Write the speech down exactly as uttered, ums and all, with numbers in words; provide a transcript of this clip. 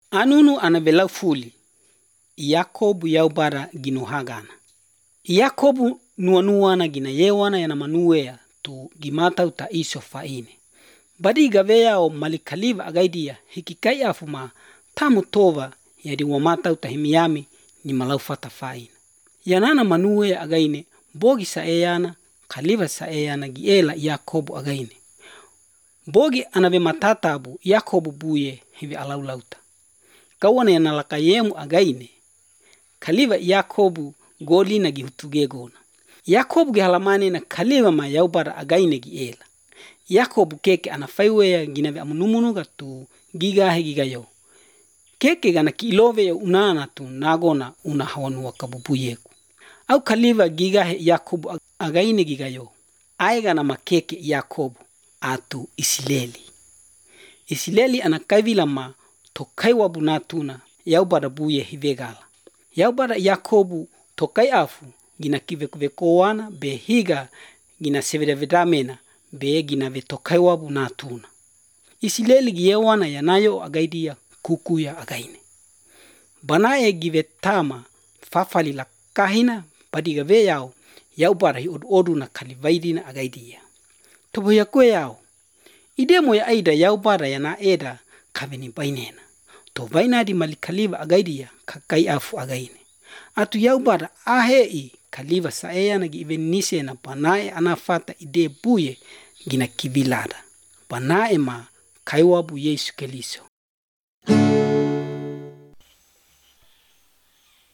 Anunu anabelau fuli. Yakobu yaubara ginu hagana. Yakobu nuanuana gina yewana yana manuea tu gimata uta iso faine. Badi gavea o malikaliva agaidia hikikai afuma tamu tova yadi wamata uta himiami ni malau fata faine. Yanana manuea againe bogi saeyana kaliva saeyana giela Yakobu againe. Bogi anabe matatabu Yakobu buye hivi alau lauta. Kawana yanalaka yemu againe. Kaliva Yakobu goli na gihutugegona. Yakobu gihalamane na kaliva ma yaubara againe giela. Yakobu keke anafaiwea ginawe amunumunuga tu gigahe gigayo. Keke gana kilove ya unana tu nagona unahawanu wakabubuyeku. Au kaliva gigahe Yakobu againe gigayo. Aiga na makeke Yakobu atu Isileli. Isileli anakavila ma tokai wabunatuna yaubara buye hivegala. Yaubara Yakobu tokai afu gina kivekuvekowana be higa gina sevedavedamena be gina vetokai wabunatuna. Isileli giyewana yanayo agaidia kukuya againe. Banae givetama fafali la kahina padigave yao yaubara hi odu na kalivaidina agaidia. Tobo ya kwe yao. Idemo ya aida yaubara yana eda kaveni bainena. To vaina di malikaliva agaidia kakai afu againe. Atu yaubara ahei kaliva saeyana gi ivenise na banae anafata ide buye gina kivilada. Banae ma kaiwabu Yesu Keliso.